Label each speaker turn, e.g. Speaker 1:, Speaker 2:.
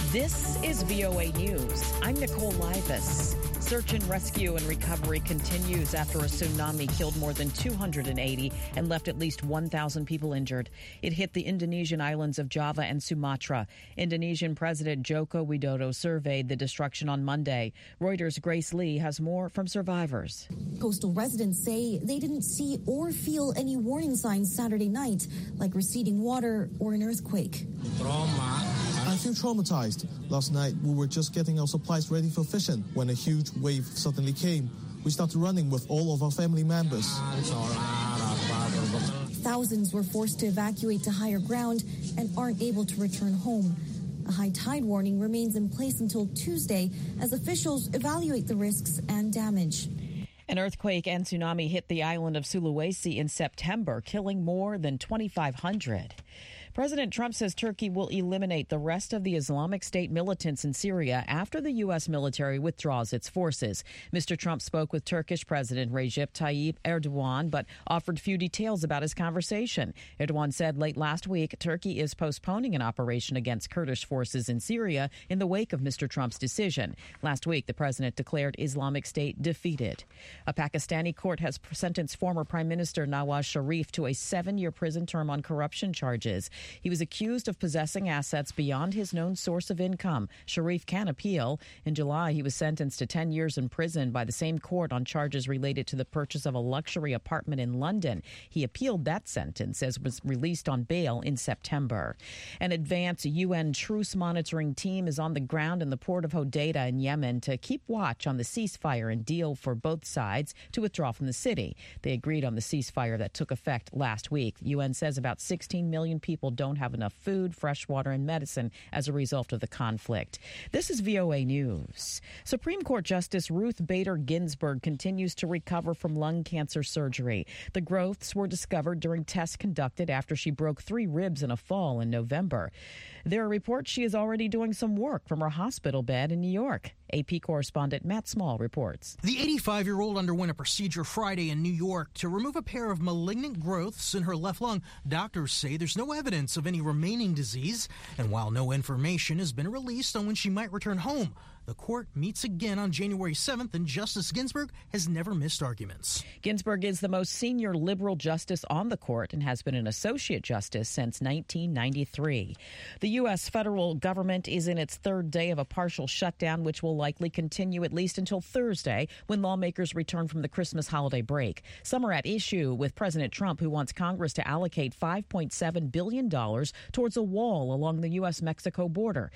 Speaker 1: This is VOA News. I'm Nicole Livas. Search and rescue and recovery continues after a tsunami killed more than 280 and left at least 1,000 people injured. It hit the Indonesian islands of Java and Sumatra. Indonesian President Joko Widodo surveyed the destruction on Monday. Reuters' Grace Lee has more from survivors.
Speaker 2: Coastal residents say they didn't see or feel any warning signs Saturday night, like receding water or an earthquake.
Speaker 3: I feel traumatized. Last night, we were just getting our supplies ready for fishing when a huge wave suddenly came. We started running with all of our family members.
Speaker 2: Thousands were forced to evacuate to higher ground and aren't able to return home. A high tide warning remains in place until Tuesday as officials evaluate the risks and damage.
Speaker 1: An earthquake and tsunami hit the island of Sulawesi in September, killing more than 2,500. President Trump says Turkey will eliminate the rest of the Islamic State militants in Syria after the U.S. military withdraws its forces. Mr. Trump spoke with Turkish President Recep Tayyip Erdogan, but offered few details about his conversation. Erdogan said late last week Turkey is postponing an operation against Kurdish forces in Syria in the wake of Mr. Trump's decision. Last week, the president declared Islamic State defeated. A Pakistani court has sentenced former Prime Minister Nawaz Sharif to a 7-year prison term on corruption charges. He was accused of possessing assets beyond his known source of income. Sharif can appeal. In July, he was sentenced to 10 years in prison by the same court on charges related to the purchase of a luxury apartment in London. He appealed that sentence as was released on bail in September. An advanced UN truce monitoring team is on the ground in the port of Hodeidah in Yemen to keep watch on the ceasefire and deal for both sides to withdraw from the city. They agreed on the ceasefire that took effect last week. The UN says about 16 million people don't have enough food, fresh water, and medicine as a result of the conflict. This is VOA News. Supreme Court Justice Ruth Bader Ginsburg continues to recover from lung cancer surgery. The growths were discovered during tests conducted after she broke 3 ribs in a fall in November. There are reports she is already doing some work from her hospital bed in New York. AP correspondent Matt Small reports.
Speaker 4: The 85-year-old underwent a procedure Friday in New York to remove a pair of malignant growths in her left lung. Doctors say there's no evidence of any remaining disease. And while no information has been released on when she might return home, the court meets again on January 7th, and Justice Ginsburg has never missed arguments.
Speaker 1: Ginsburg is the most senior liberal justice on the court and has been an associate justice since 1993. The U.S. federal government is in its 3rd day of a partial shutdown, which will likely continue at least until Thursday when lawmakers return from the Christmas holiday break. Some are at issue with President Trump, who wants Congress to allocate $5.7 billion towards a wall along the U.S.-Mexico border.